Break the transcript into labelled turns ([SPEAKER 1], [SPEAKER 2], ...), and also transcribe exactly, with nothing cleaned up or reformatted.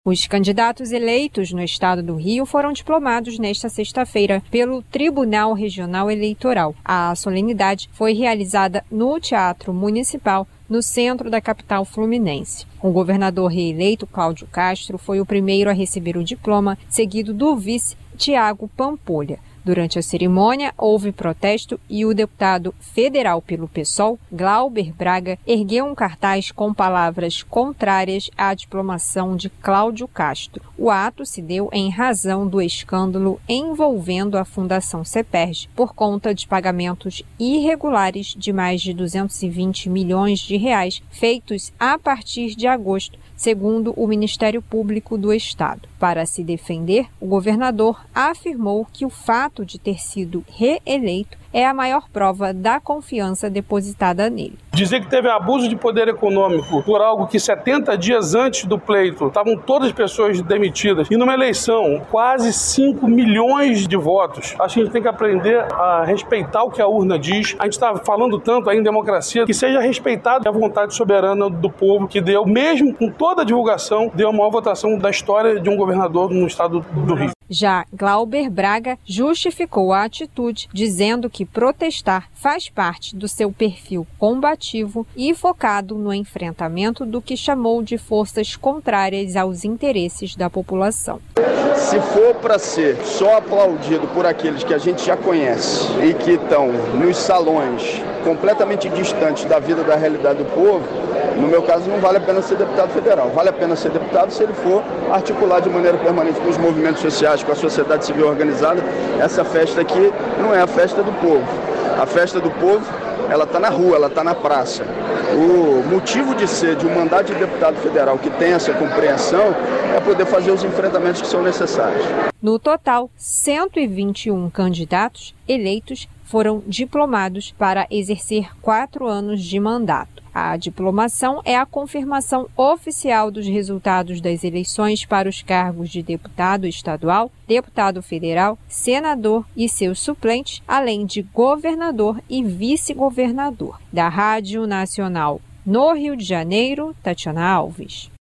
[SPEAKER 1] Os candidatos eleitos no estado do Rio foram diplomados nesta sexta-feira pelo Tribunal Regional Eleitoral. A solenidade foi realizada no Teatro Municipal, no centro da capital fluminense. O governador reeleito, Cláudio Castro, foi o primeiro a receber o diploma, seguido do vice, Tiago Pampolha. Durante a cerimônia, houve protesto e o deputado federal pelo PSOL, Glauber Braga, ergueu um cartaz com palavras contrárias à diplomação de Cláudio Castro. O ato se deu em razão do escândalo envolvendo a Fundação CEPERJ por conta de pagamentos irregulares de mais de duzentos e vinte milhões de reais feitos a partir de agosto, segundo o Ministério Público do Estado. Para se defender, o governador afirmou que o fato de ter sido reeleito é a maior prova da confiança depositada nele.
[SPEAKER 2] Dizer que teve abuso de poder econômico por algo que setenta dias antes do pleito estavam todas as pessoas demitidas e numa eleição quase cinco milhões de votos. Acho que a gente tem que aprender a respeitar o que a urna diz. A gente está falando tanto aí em democracia, que seja respeitada a vontade soberana do povo que deu, mesmo com toda a divulgação, deu a maior votação da história de um governador no estado do Rio.
[SPEAKER 1] Já Glauber Braga justificou a atitude, dizendo que protestar faz parte do seu perfil combativo e focado no enfrentamento do que chamou de forças contrárias aos interesses da população.
[SPEAKER 3] Se for para ser só aplaudido por aqueles que a gente já conhece e que estão nos salões completamente distantes da vida, da realidade do povo, no meu caso não vale a pena ser deputado federal. Vale a pena ser deputado se ele for articular de maneira permanente com os movimentos sociais, com a sociedade civil organizada. Essa festa aqui não é a festa do povo. A festa do povo, ela está na rua, ela está na praça. O motivo de ser de um mandato de deputado federal que tem essa compreensão é poder fazer os enfrentamentos que são necessários.
[SPEAKER 1] No total, cento e vinte e um candidatos eleitos foram diplomados para exercer quatro anos de mandato. A diplomação é a confirmação oficial dos resultados das eleições para os cargos de deputado estadual, deputado federal, senador e seus suplentes, além de governador e vice-governador. Da Rádio Nacional no Rio de Janeiro, Tatiana Alves.